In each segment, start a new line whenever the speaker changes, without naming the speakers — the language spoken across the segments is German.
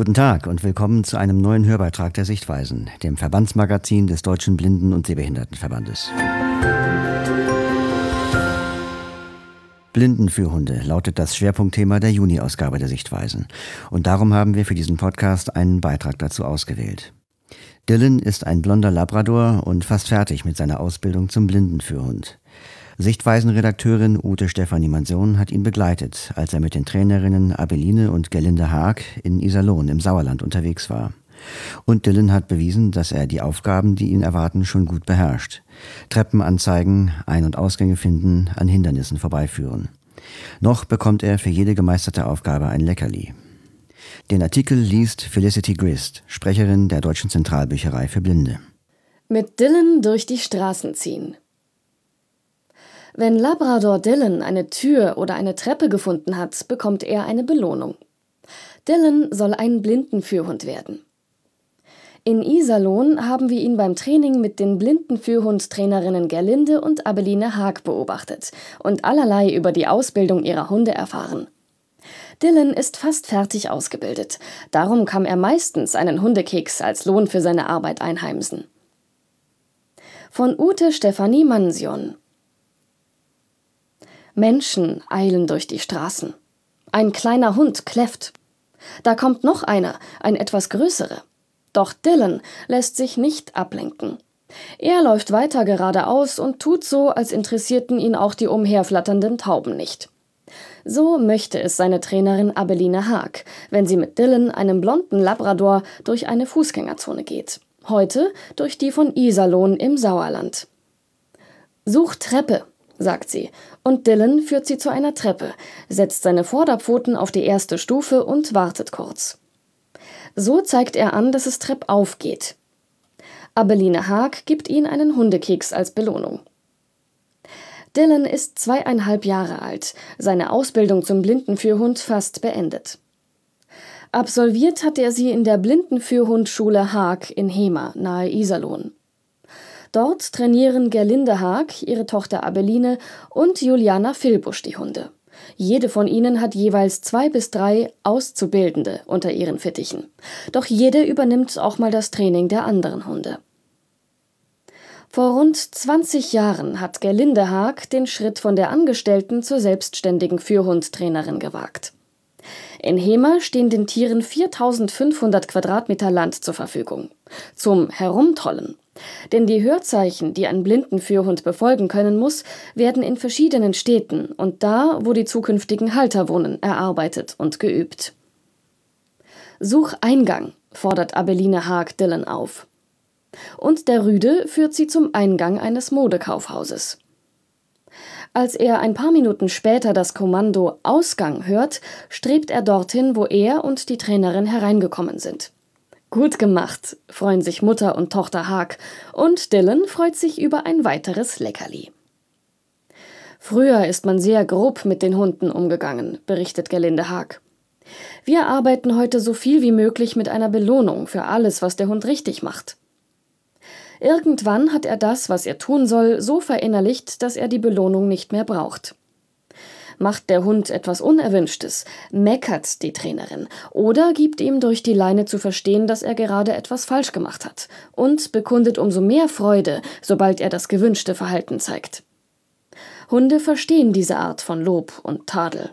Guten Tag und willkommen zu einem neuen Hörbeitrag der Sichtweisen, dem Verbandsmagazin des Deutschen Blinden- und Sehbehindertenverbandes. Blindenführhunde lautet das Schwerpunktthema der Juni-Ausgabe der Sichtweisen. Und darum haben wir für diesen Podcast einen Beitrag dazu ausgewählt. Dylan ist ein blonder Labrador und fast fertig mit seiner Ausbildung zum Blindenführhund. Sichtweisen-Redakteurin Ute Stefanie Mansion hat ihn begleitet, als er mit den Trainerinnen Abeline und Gerlinde Haag in Iserlohn im Sauerland unterwegs war. Und Dylan hat bewiesen, dass er die Aufgaben, die ihn erwarten, schon gut beherrscht. Treppen anzeigen, Ein- und Ausgänge finden, an Hindernissen vorbeiführen. Noch bekommt er für jede gemeisterte Aufgabe ein Leckerli. Den Artikel liest Felicity Grist, Sprecherin der Deutschen Zentralbücherei für Blinde.
Mit Dylan durch die Straßen ziehen. Wenn Labrador Dylan eine Tür oder eine Treppe gefunden hat, bekommt er eine Belohnung. Dylan soll ein Blindenführhund werden. In Iserlohn haben wir ihn beim Training mit den Blindenführhund-Trainerinnen Gerlinde und Abeline Haag beobachtet und allerlei über die Ausbildung ihrer Hunde erfahren. Dylan ist fast fertig ausgebildet. Darum kann er meistens einen Hundekeks als Lohn für seine Arbeit einheimsen. Von Ute Stefanie Mansion. Menschen eilen durch die Straßen. Ein kleiner Hund kläfft. Da kommt noch einer, ein etwas größerer. Doch Dylan lässt sich nicht ablenken. Er läuft weiter geradeaus und tut so, als interessierten ihn auch die umherflatternden Tauben nicht. So möchte es seine Trainerin Abeline Haag, wenn sie mit Dylan, einem blonden Labrador, durch eine Fußgängerzone geht. Heute durch die von Iserlohn im Sauerland. Such Treppe, sagt sie, und Dylan führt sie zu einer Treppe, setzt seine Vorderpfoten auf die erste Stufe und wartet kurz. So zeigt er an, dass es treppauf geht. Abeline Haag gibt ihm einen Hundekeks als Belohnung. Dylan ist 2,5 Jahre alt, seine Ausbildung zum Blindenführhund fast beendet. Absolviert hat er sie in der Blindenführhundschule Haag in Hemer, nahe Iserlohn. Dort trainieren Gerlinde Haag, ihre Tochter Abeline und Juliana Filbusch die Hunde. Jede von ihnen hat jeweils 2 bis 3 Auszubildende unter ihren Fittichen. Doch jede übernimmt auch mal das Training der anderen Hunde. Vor rund 20 Jahren hat Gerlinde Haag den Schritt von der Angestellten zur selbstständigen Führhundtrainerin gewagt. In Hemer stehen den Tieren 4.500 Quadratmeter Land zur Verfügung. Zum Herumtollen. Denn die Hörzeichen, die ein Blindenführhund befolgen können muss, werden in verschiedenen Städten und da, wo die zukünftigen Halter wohnen, erarbeitet und geübt. Such Eingang, fordert Abeline Haag Dylan auf. Und der Rüde führt sie zum Eingang eines Modekaufhauses. Als er ein paar Minuten später das Kommando Ausgang hört, strebt er dorthin, wo er und die Trainerin hereingekommen sind. Gut gemacht, freuen sich Mutter und Tochter Haag, und Dylan freut sich über ein weiteres Leckerli. Früher ist man sehr grob mit den Hunden umgegangen, berichtet Gerlinde Haag. Wir arbeiten heute so viel wie möglich mit einer Belohnung für alles, was der Hund richtig macht. Irgendwann hat er das, was er tun soll, so verinnerlicht, dass er die Belohnung nicht mehr braucht. Macht der Hund etwas Unerwünschtes, meckert die Trainerin oder gibt ihm durch die Leine zu verstehen, dass er gerade etwas falsch gemacht hat und bekundet umso mehr Freude, sobald er das gewünschte Verhalten zeigt. Hunde verstehen diese Art von Lob und Tadel.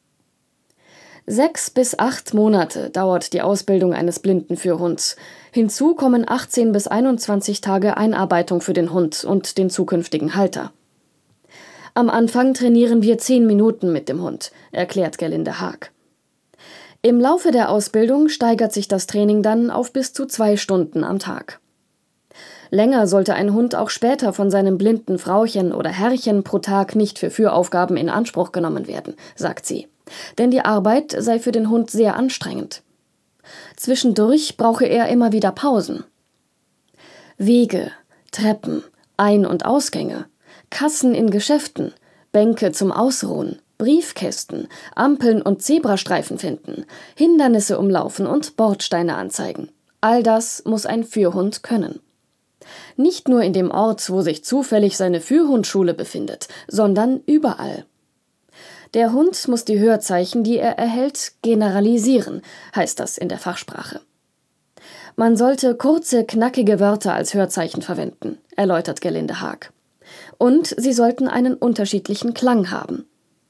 6 bis 8 Monate dauert die Ausbildung eines Blindenführhunds. Hinzu kommen 18 bis 21 Tage Einarbeitung für den Hund und den zukünftigen Halter. Am Anfang trainieren wir 10 Minuten mit dem Hund, erklärt Gerlinde Haag. Im Laufe der Ausbildung steigert sich das Training dann auf bis zu 2 Stunden am Tag. Länger sollte ein Hund auch später von seinem blinden Frauchen oder Herrchen pro Tag nicht für Führaufgaben in Anspruch genommen werden, sagt sie. Denn die Arbeit sei für den Hund sehr anstrengend. Zwischendurch brauche er immer wieder Pausen. Wege, Treppen, Ein- und Ausgänge, Kassen in Geschäften, Bänke zum Ausruhen, Briefkästen, Ampeln und Zebrastreifen finden, Hindernisse umlaufen und Bordsteine anzeigen. All das muss ein Führhund können. Nicht nur in dem Ort, wo sich zufällig seine Führhundschule befindet, sondern überall. Der Hund muss die Hörzeichen, die er erhält, generalisieren, heißt das in der Fachsprache. Man sollte kurze, knackige Wörter als Hörzeichen verwenden, erläutert Gerlinde Haag. Und sie sollten einen unterschiedlichen Klang haben.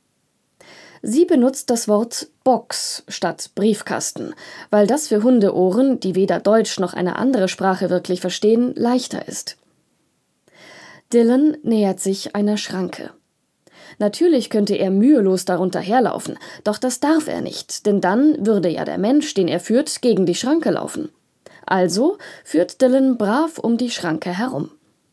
Sie benutzt das Wort Box statt Briefkasten, weil das für Hundeohren, die weder Deutsch noch eine andere Sprache wirklich verstehen, leichter ist. Dylan nähert sich einer Schranke. Natürlich könnte er mühelos darunter herlaufen, doch das darf er nicht, denn dann würde ja der Mensch, den er führt, gegen die Schranke laufen. Also führt Dylan brav um die Schranke herum.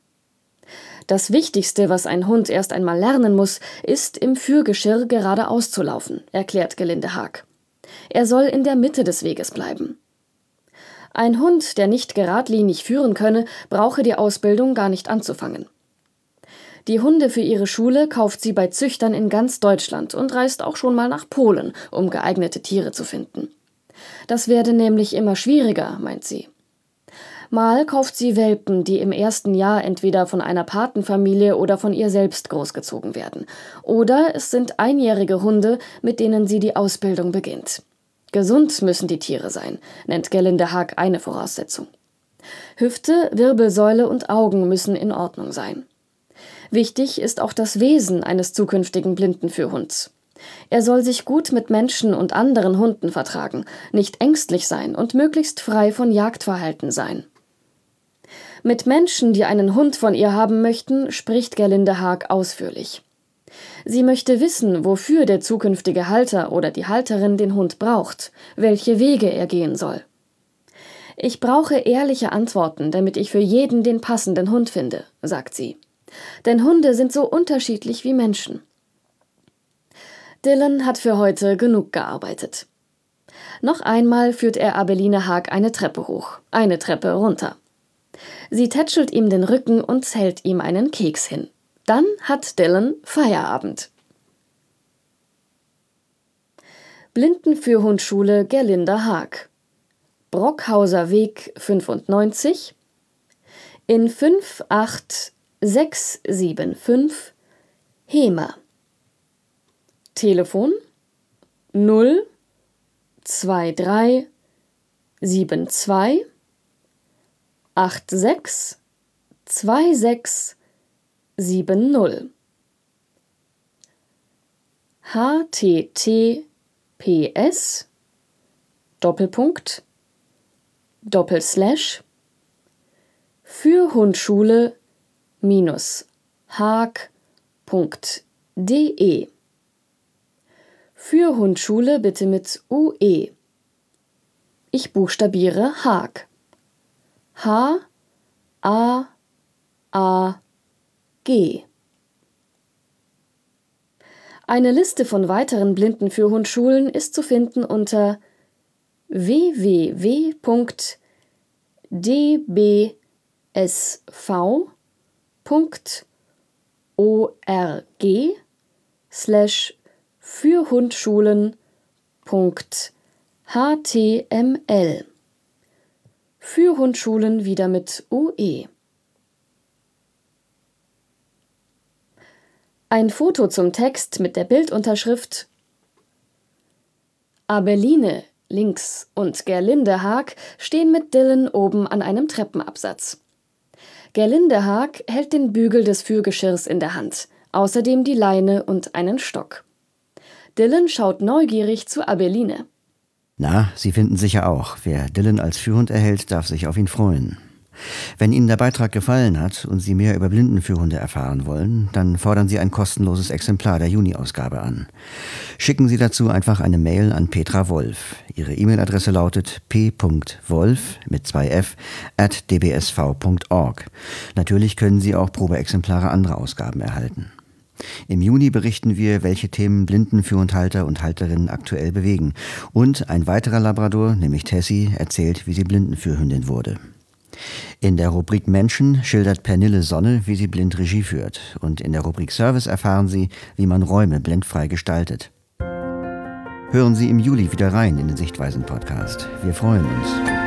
Das Wichtigste, was ein Hund erst einmal lernen muss, ist, im Führgeschirr geradeaus zu laufen, erklärt Gerlinde Haag. Er soll in der Mitte des Weges bleiben. Ein Hund, der nicht geradlinig führen könne, brauche die Ausbildung gar nicht anzufangen. Die Hunde für ihre Schule kauft sie bei Züchtern in ganz Deutschland und reist auch schon mal nach Polen, um geeignete Tiere zu finden. Das werde nämlich immer schwieriger, meint sie. Mal kauft sie Welpen, die im ersten Jahr entweder von einer Patenfamilie oder von ihr selbst großgezogen werden. Oder es sind einjährige Hunde, mit denen sie die Ausbildung beginnt. Gesund müssen die Tiere sein, nennt Gerlinde Haag eine Voraussetzung. Hüfte, Wirbelsäule und Augen müssen in Ordnung sein. Wichtig ist auch das Wesen eines zukünftigen Blindenführhunds. Er soll sich gut mit Menschen und anderen Hunden vertragen, nicht ängstlich sein und möglichst frei von Jagdverhalten sein. Mit Menschen, die einen Hund von ihr haben möchten, spricht Gerlinde Haag ausführlich. Sie möchte wissen, wofür der zukünftige Halter oder die Halterin den Hund braucht, welche Wege er gehen soll. Ich brauche ehrliche Antworten, damit ich für jeden den passenden Hund finde, sagt sie. Denn Hunde sind so unterschiedlich wie Menschen. Dylan hat für heute genug gearbeitet. Noch einmal führt er Abeline Haag eine Treppe hoch, eine Treppe runter. Sie tätschelt ihm den Rücken und hält ihm einen Keks hin. Dann hat Dylan Feierabend. Blindenführhundschule Gerlinde Haag. Brockhauser Weg 95 in 58675 Hemer. Telefon 02372 862670 https Führhundschule-haag.de. Führhundschule bitte mit UE. Ich buchstabiere Haag. H-A-A-G. Eine Liste von weiteren Blindenführhundschulen ist zu finden unter www.dbsv.org/Führhundschulen.html. Führhundschulen wieder mit UE. Ein Foto zum Text mit der Bildunterschrift Abeline links und Gerlinde Haag stehen mit Dylan oben an einem Treppenabsatz. Gerlinde Haag hält den Bügel des Führgeschirrs in der Hand, außerdem die Leine und einen Stock. Dylan schaut neugierig zu Abeline.
Na, Sie finden sicher auch, wer Dylan als Führhund erhält, darf sich auf ihn freuen. Wenn Ihnen der Beitrag gefallen hat und Sie mehr über Blindenführhunde erfahren wollen, dann fordern Sie ein kostenloses Exemplar der Juni-Ausgabe an. Schicken Sie dazu einfach eine Mail an Petra Wolf. Ihre E-Mail-Adresse lautet p.wolf mit 2f @dbsv.org. Natürlich können Sie auch Probeexemplare anderer Ausgaben erhalten. Im Juni berichten wir, welche Themen Blindenführhundhalter und Halterinnen aktuell bewegen. Und ein weiterer Labrador, nämlich Tessie, erzählt, wie sie Blindenführhündin wurde. In der Rubrik Menschen schildert Pernille Sonne, wie sie blind Regie führt. Und in der Rubrik Service erfahren Sie, wie man Räume blendfrei gestaltet. Hören Sie im Juli wieder rein in den Sichtweisen-Podcast. Wir freuen uns.